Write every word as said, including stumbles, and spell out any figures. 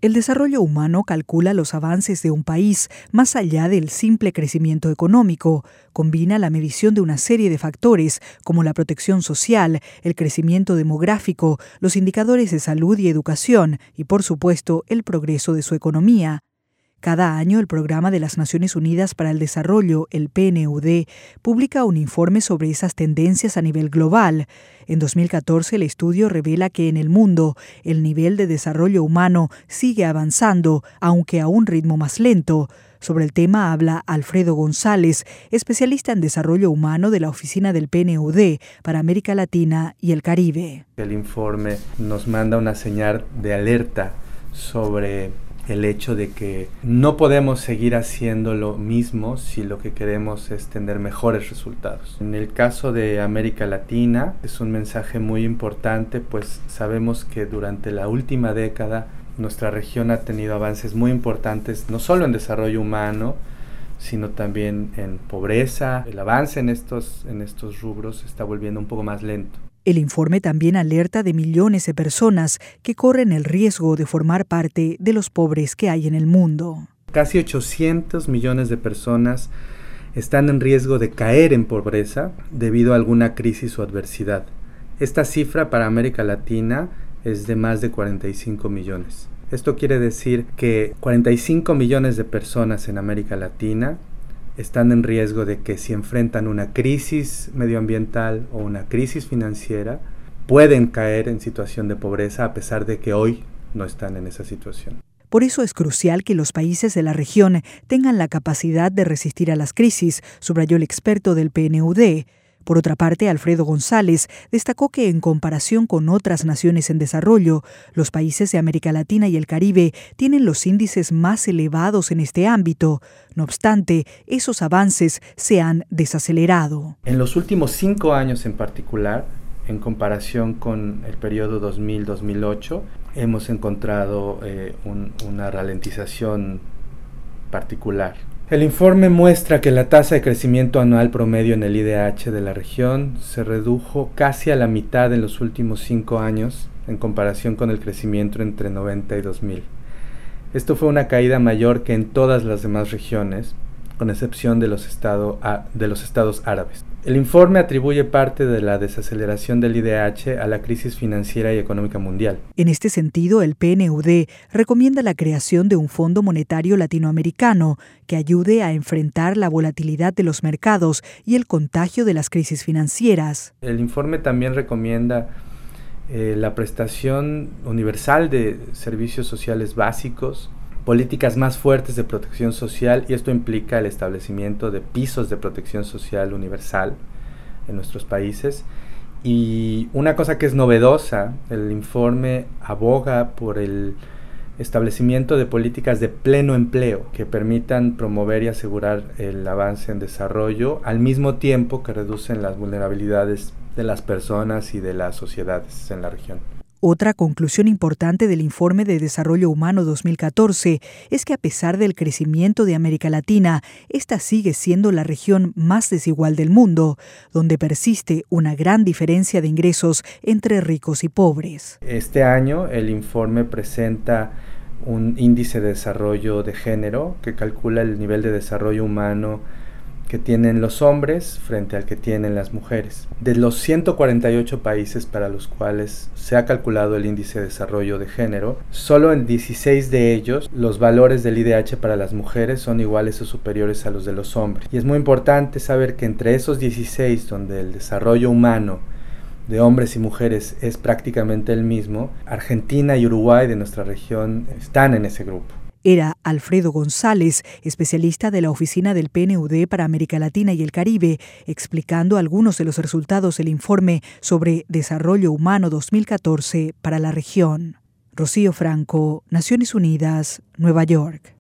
El desarrollo humano calcula los avances de un país más allá del simple crecimiento económico. Combina la medición de una serie de factores como la protección social, el crecimiento demográfico, los indicadores de salud y educación y, por supuesto, el progreso de su economía. Cada año, el Programa de las Naciones Unidas para el Desarrollo, el P N U D, publica un informe sobre esas tendencias a nivel global. En dos mil catorce, el estudio revela que en el mundo el nivel de desarrollo humano sigue avanzando, aunque a un ritmo más lento. Sobre el tema habla Alfredo González, especialista en desarrollo humano de la oficina del P N U D para América Latina y el Caribe. El informe nos manda una señal de alerta sobre el hecho de que no podemos seguir haciendo lo mismo si lo que queremos es tener mejores resultados. En el caso de América Latina es un mensaje muy importante, pues sabemos que durante la última década nuestra región ha tenido avances muy importantes, no solo en desarrollo humano, sino también en pobreza. El avance en estos, en estos rubros se está volviendo un poco más lento. El informe también alerta de millones de personas que corren el riesgo de formar parte de los pobres que hay en el mundo. Casi ochocientos millones de personas están en riesgo de caer en pobreza debido a alguna crisis o adversidad. Esta cifra para América Latina es de más de cuarenta y cinco millones. Esto quiere decir que cuarenta y cinco millones de personas en América Latina están en riesgo de que si enfrentan una crisis medioambiental o una crisis financiera, pueden caer en situación de pobreza a pesar de que hoy no están en esa situación. Por eso es crucial que los países de la región tengan la capacidad de resistir a las crisis, subrayó el experto del P N U D. Por otra parte, Alfredo González destacó que en comparación con otras naciones en desarrollo, los países de América Latina y el Caribe tienen los índices más elevados en este ámbito. No obstante, esos avances se han desacelerado. En los últimos cinco años en particular, en comparación con el periodo dos mil a dos mil ocho, hemos encontrado eh, un, una ralentización particular. El informe muestra que la tasa de crecimiento anual promedio en el I D H de la región se redujo casi a la mitad en los últimos cinco años en comparación con el crecimiento entre noventa y dos mil. Esto fue una caída mayor que en todas las demás regiones, con excepción de los, estado, de los estados árabes. El informe atribuye parte de la desaceleración del I D H a la crisis financiera y económica mundial. En este sentido, el P N U D recomienda la creación de un Fondo Monetario Latinoamericano que ayude a enfrentar la volatilidad de los mercados y el contagio de las crisis financieras. El informe también recomienda eh, la prestación universal de servicios sociales básicos, políticas más fuertes de protección social, y esto implica el establecimiento de pisos de protección social universal en nuestros países. Y una cosa que es novedosa, el informe aboga por el establecimiento de políticas de pleno empleo que permitan promover y asegurar el avance en desarrollo al mismo tiempo que reducen las vulnerabilidades de las personas y de las sociedades en la región. Otra conclusión importante del Informe de Desarrollo Humano dos mil catorce es que a pesar del crecimiento de América Latina, esta sigue siendo la región más desigual del mundo, donde persiste una gran diferencia de ingresos entre ricos y pobres. Este año el informe presenta un índice de desarrollo de género que calcula el nivel de desarrollo humano que tienen los hombres frente al que tienen las mujeres. De los ciento cuarenta y ocho países para los cuales se ha calculado el índice de desarrollo de género, solo en dieciséis de ellos los valores del I D H para las mujeres son iguales o superiores a los de los hombres. Y es muy importante saber que entre esos dieciséis, donde el desarrollo humano de hombres y mujeres es prácticamente el mismo, Argentina y Uruguay de nuestra región están en ese grupo. Era Alfredo González, especialista de la oficina del P N U D para América Latina y el Caribe, explicando algunos de los resultados del informe sobre Desarrollo Humano dos mil catorce para la región. Rocío Franco, Naciones Unidas, Nueva York.